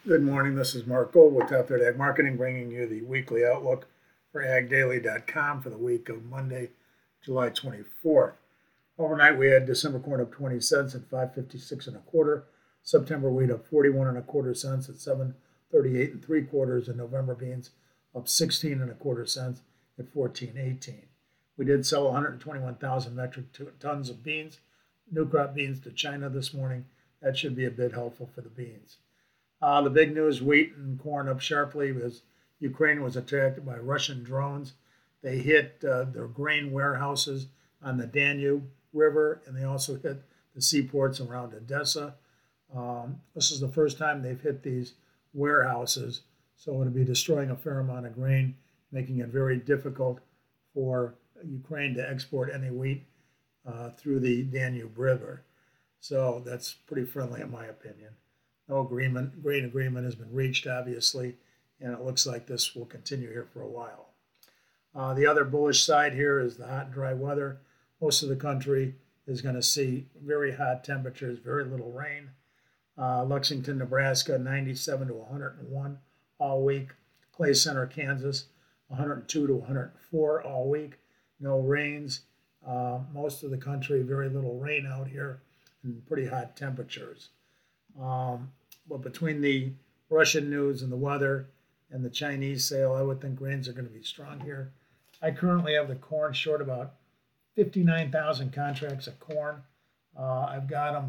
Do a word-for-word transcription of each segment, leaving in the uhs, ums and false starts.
Good morning. This is Mark Gold with Top Threat Ag Marketing, bringing you the weekly outlook for ag daily dot com for the week of Monday, July twenty-fourth. Overnight, we had December corn up twenty cents at five fifty-six and a quarter. September wheat up forty-one and a quarter cents at seven thirty-eight and three quarters, and November beans up sixteen and a quarter cents at fourteen eighteen. We did sell one hundred twenty-one thousand metric tons of beans, new crop beans, to China this morning. That should be a bit helpful for the beans. Uh, the big news, wheat and corn up sharply as Ukraine was attacked by Russian drones. They hit uh, their grain warehouses on the Danube River, and they also hit the seaports around Odessa. Um, this is the first time they've hit these warehouses, so it'll be destroying a fair amount of grain, making it very difficult for Ukraine to export any wheat uh, through the Danube River. So that's pretty friendly in my opinion. No agreement, grain agreement has been reached, obviously, and it looks like this will continue here for a while. Uh, the other bullish side here is the hot and dry weather. Most of the country is going to see very hot temperatures, very little rain. Uh, Lexington, Nebraska, ninety-seven to one hundred one all week. Clay Center, Kansas, one hundred two to one hundred four all week. No rains. Uh, most of the country, very little rain out here, and pretty hot temperatures. Um, but between the Russian news and the weather and the Chinese sale, I would think grains are going to be strong here. I currently have the corn short about fifty-nine thousand contracts of corn. Uh, I've got them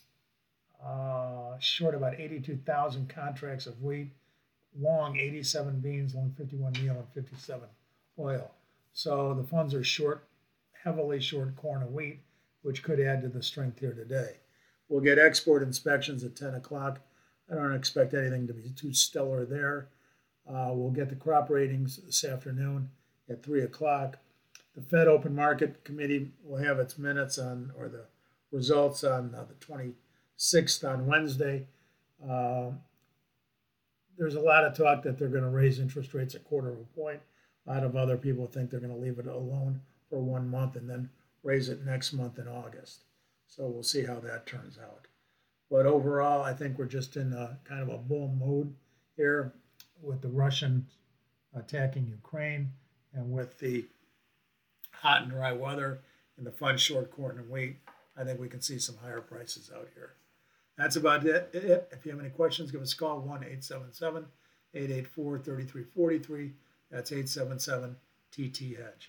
uh, short about eighty-two thousand contracts of wheat, long eighty-seven beans, long fifty-one meal, and fifty-seven oil. So the funds are short, heavily short corn and wheat, which could add to the strength here today. We'll get export inspections at ten o'clock. I don't expect anything to be too stellar there. Uh, we'll get the crop ratings this afternoon at three o'clock. The Fed Open Market Committee will have its minutes on, or the results on uh, the twenty-sixth on Wednesday. Uh, there's a lot of talk that they're going to raise interest rates a quarter of a point. A lot of other people think they're going to leave it alone for one month and then raise it next month in August. So we'll see how that turns out. But overall, I think we're just in a kind of a bull mood here with the Russians attacking Ukraine and with the hot and dry weather and the fun short corn and wheat. I think we can see some higher prices out here. That's about it. If you have any questions, give us a call, one eight seven seven, eight eight four, three three four three. That's eight seven seven T T Hedge.